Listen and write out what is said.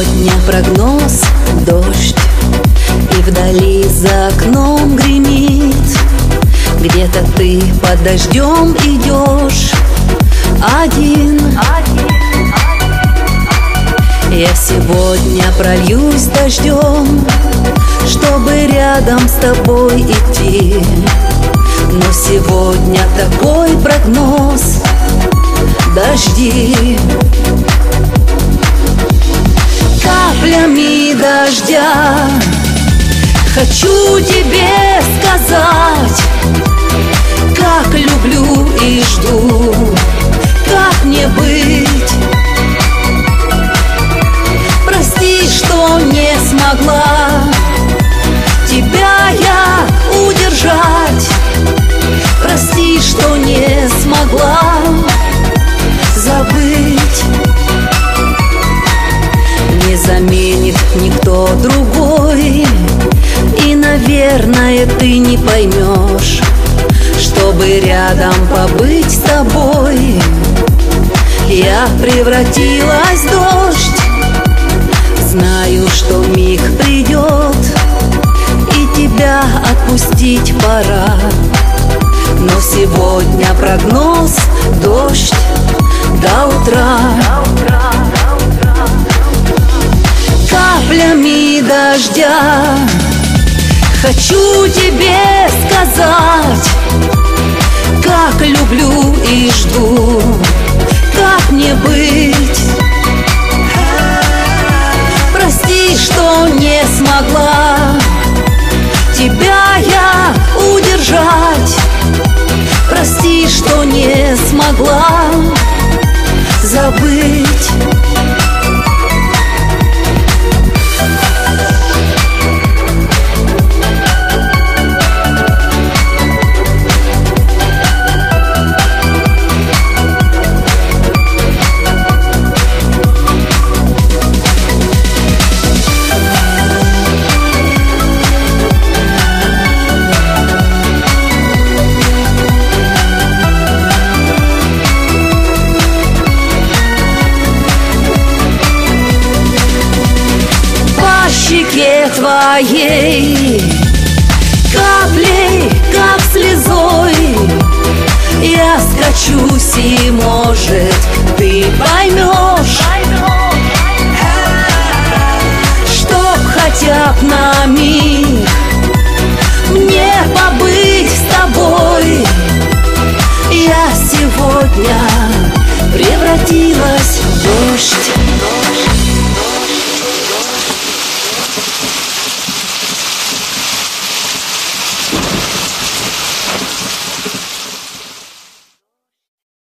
сегодня прогноз дождь, и вдали за окном гремит. Где-то ты под дождем идешь один. Я сегодня прольюсь дождем, чтобы рядом с тобой идти. Но сегодня такой прогноз: дожди. Каплями дождя хочу тебе сказать, как люблю и жду, как мне быть. Прости, что не смогла тебя я удержать. Прости, что не смогла забыть. Не заменит никто другой, и, наверное, ты не поймешь, чтобы рядом побыть с тобой. Я превратилась в дождь, знаю, что миг придет, и тебя отпустить пора. Но сегодня прогноз дождь до утра. Каплями дождя хочу тебе сказать, как люблю и жду, как мне быть. Прости, что не смогла тебя я удержать. Прости, что не смогла забыть. Твоей каплей, как слезой, я скачусь, и, может, ты поймешь, чтоб хотя б на миг мне побыть с тобой. Я сегодня превратилась